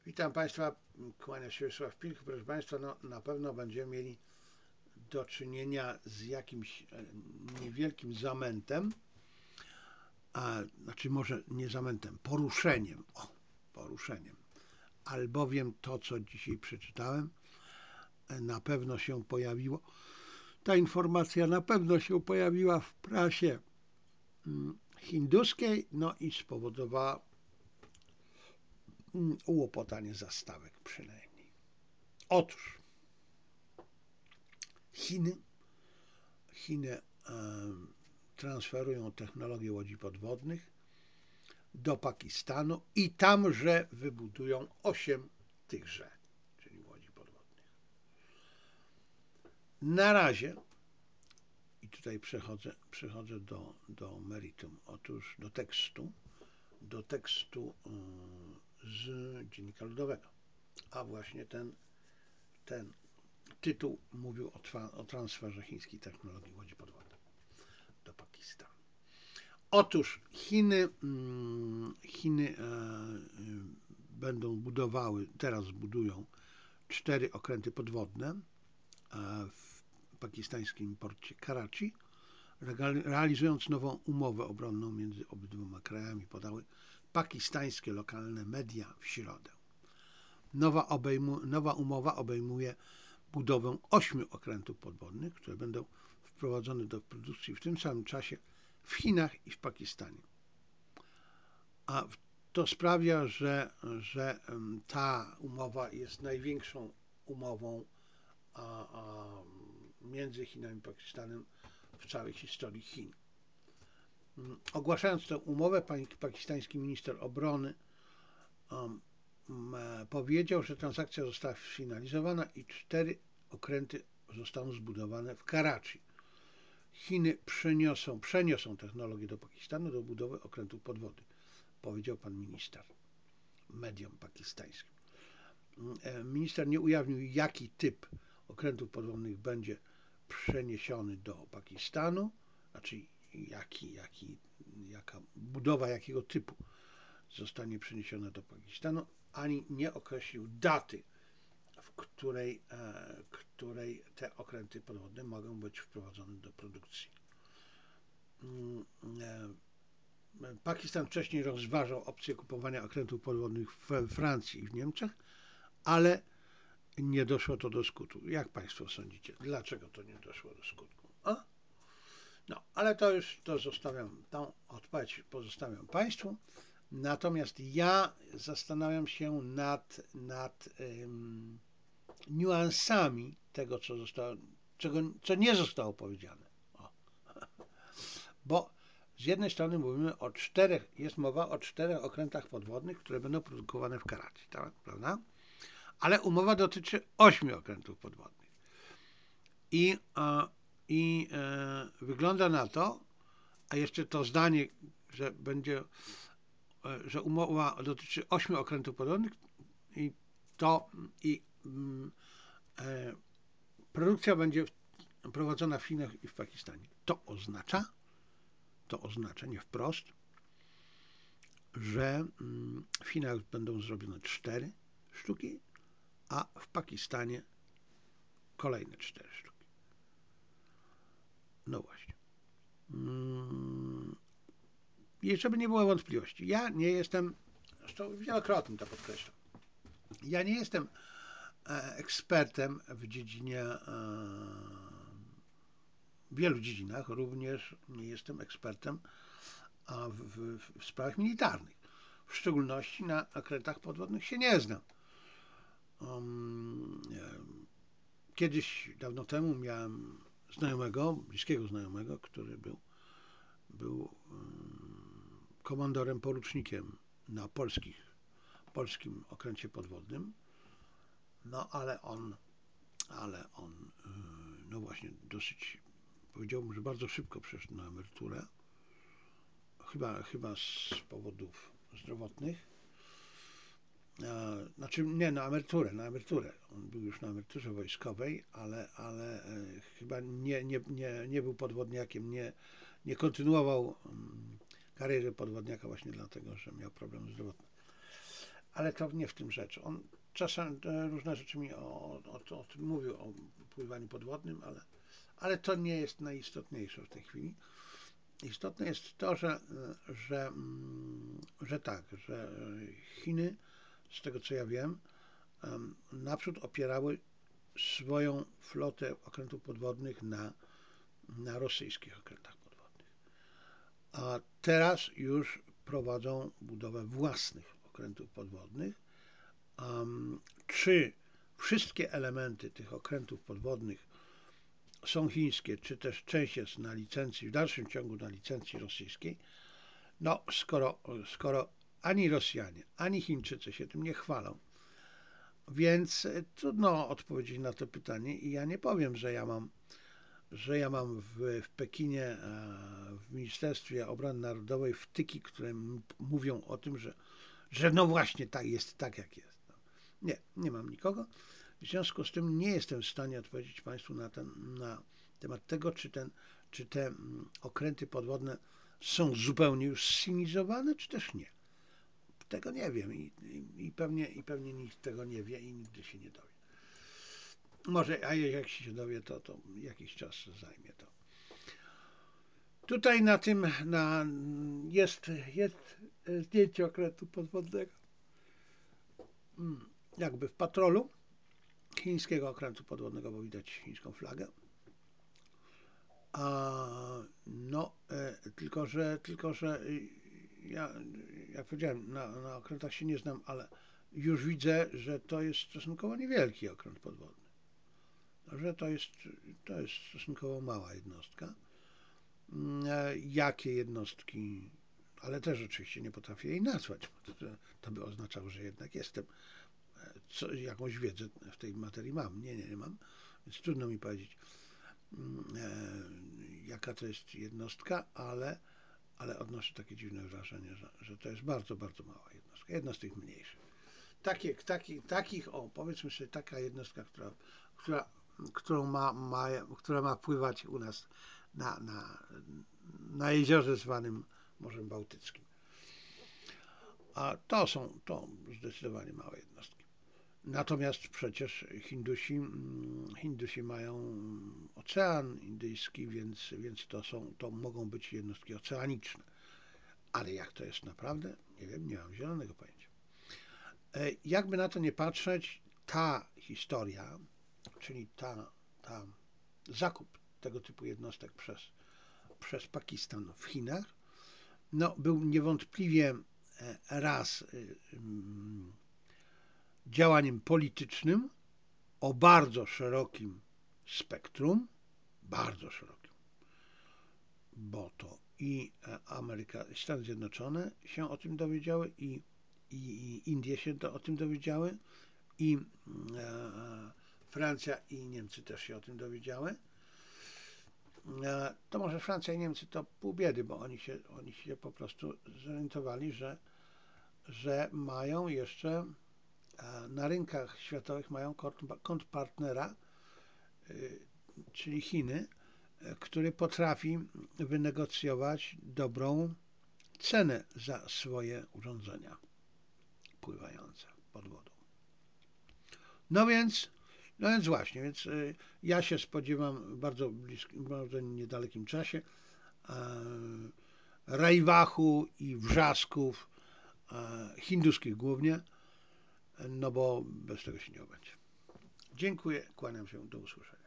Witam Państwa, kłania się Wiesław Pilch. Proszę Państwa, no, na pewno będziemy mieli do czynienia z jakimś niewielkim zamętem, znaczy może nie zamętem, poruszeniem, poruszeniem, albowiem to, co dzisiaj przeczytałem, na pewno się pojawiło, ta informacja na pewno się pojawiła w prasie hinduskiej, no i spowodowała ułopotanie zastawek przynajmniej. Otóż Chiny transferują technologię łodzi podwodnych do Pakistanu i tamże wybudują 8 tychże, czyli łodzi podwodnych. Na razie, i tutaj przechodzę do meritum, otóż do tekstu z Dziennika Ludowego, a właśnie ten tytuł mówił o transferze chińskiej technologii łodzi podwodnych do Pakistanu. Otóż Chiny będą budowały, teraz budują 4 okręty podwodne w pakistańskim porcie Karachi, realizując nową umowę obronną między obydwoma krajami, podały pakistańskie lokalne media w środę. Nowa umowa obejmuje budowę 8 okrętów podwodnych, które będą wprowadzone do produkcji w tym samym czasie w Chinach i w Pakistanie. A to sprawia, że ta umowa jest największą umową między Chinami i Pakistanem w całej historii Chin. Ogłaszając tę umowę, pakistański minister obrony powiedział, że transakcja została sfinalizowana i 4 okręty zostaną zbudowane w Karachi. Chiny przeniosą technologię do Pakistanu do budowy okrętów podwodnych, powiedział pan minister mediom pakistańskim. Minister nie ujawnił, jaki typ okrętów podwodnych będzie przeniesiony do Pakistanu, znaczy jaka budowa jakiego typu zostanie przeniesiona do Pakistanu, ani nie określił daty, w której te okręty podwodne mogą być wprowadzone do produkcji. Pakistan wcześniej rozważał opcję kupowania okrętów podwodnych we Francji i w Niemczech, ale nie doszło to do skutku. Jak Państwo sądzicie, dlaczego to nie doszło do skutku? No, ale to zostawiam, tą odpowiedź pozostawiam Państwu. Natomiast ja zastanawiam się nad niuansami tego, co nie zostało powiedziane. Bo z jednej strony mówimy jest mowa o 4 okrętach podwodnych, które będą produkowane w Karachi, tak, prawda? Ale umowa dotyczy 8 okrętów podwodnych. I wygląda na to, a jeszcze to zdanie, że umowa dotyczy 8 okrętów podwodnych produkcja będzie prowadzona w Chinach i w Pakistanie. To oznacza nie wprost, że w Chinach będą zrobione 4 sztuki, a w Pakistanie kolejne 4 sztuki. No właśnie. I żeby nie było wątpliwości, ja nie jestem, zresztą wielokrotnie to podkreślam, ja nie jestem ekspertem w dziedzinie, w wielu dziedzinach, również nie jestem ekspertem w sprawach militarnych. W szczególności na okrętach podwodnych się nie znam. Kiedyś, dawno temu, miałem bliskiego znajomego, który był komandorem porucznikiem na polskim okręcie podwodnym. No ale on no właśnie dosyć, powiedziałbym, że bardzo szybko przeszedł na emeryturę. Chyba z powodów zdrowotnych. Znaczy nie, na emeryturę. On był już na emeryturze wojskowej, ale chyba nie był podwodniakiem, nie kontynuował kariery podwodniaka właśnie dlatego, że miał problem zdrowotny. ale to nie w tym rzecz. On czasem różne rzeczy mi o tym mówił, o pływaniu podwodnym, ale to nie jest najistotniejsze w tej chwili. Istotne jest to, że tak, że Chiny, z tego co ja wiem, naprzód opierały swoją flotę okrętów podwodnych na rosyjskich okrętach podwodnych. A teraz już prowadzą budowę własnych okrętów podwodnych. Czy wszystkie elementy tych okrętów podwodnych są chińskie, czy też część jest na licencji, w dalszym ciągu na licencji rosyjskiej? No, skoro ani Rosjanie, ani Chińczycy się tym nie chwalą, więc trudno odpowiedzieć na to pytanie i ja nie powiem, że ja mam w Pekinie, w Ministerstwie Obrony Narodowej wtyki, które mówią o tym, że no właśnie tak jest, tak jak jest. Nie, nie mam nikogo. W związku z tym nie jestem w stanie odpowiedzieć Państwu na temat tego, czy te okręty podwodne są zupełnie już zcywilizowane, czy też nie. Tego nie wiem i pewnie nikt tego nie wie i nigdy się nie dowie. Może, a jak się dowie, to jakiś czas zajmie to. Tutaj jest zdjęcie okrętu podwodnego. Jakby w patrolu chińskiego okrętu podwodnego, bo widać chińską flagę. Tylko że ja, jak powiedziałem, na okrętach się nie znam, ale już widzę, że to jest stosunkowo niewielki okręt podwodny. Że to jest stosunkowo mała jednostka. Jakie jednostki, ale też oczywiście nie potrafię jej nazwać, bo to by oznaczało, że jednak jestem, jakąś wiedzę w tej materii mam. Nie mam, więc trudno mi powiedzieć, jaka to jest jednostka, ale odnoszę takie dziwne wrażenie, że to jest bardzo, bardzo mała jednostka. Jedna z tych mniejszych. Powiedzmy sobie, taka jednostka, która ma pływać u nas na jeziorze zwanym Morzem Bałtyckim. A to zdecydowanie małe jednostki. Natomiast przecież Hindusi mają Ocean Indyjski, więc to mogą być jednostki oceaniczne. Ale jak to jest naprawdę? Nie wiem, nie mam zielonego pojęcia. Jakby na to nie patrzeć, ta historia, czyli zakup tego typu jednostek przez Pakistan w Chinach, no, był niewątpliwie raz działaniem politycznym o bardzo szerokim spektrum, bardzo szerokim, bo to i Stany Zjednoczone się o tym dowiedziały, i Indie się o tym dowiedziały, i Francja i Niemcy też się o tym dowiedziały. To może Francja i Niemcy to pół biedy, bo oni się po prostu zorientowali, że mają jeszcze na rynkach światowych mają kontrpartnera, czyli Chiny, który potrafi wynegocjować dobrą cenę za swoje urządzenia pływające pod wodą. No więc właśnie, ja się spodziewam w bardzo niedalekim czasie rajwachu i wrzasków hinduskich głównie, no bo bez tego się nie obędzie. Dziękuję, kłaniam się, do usłyszenia.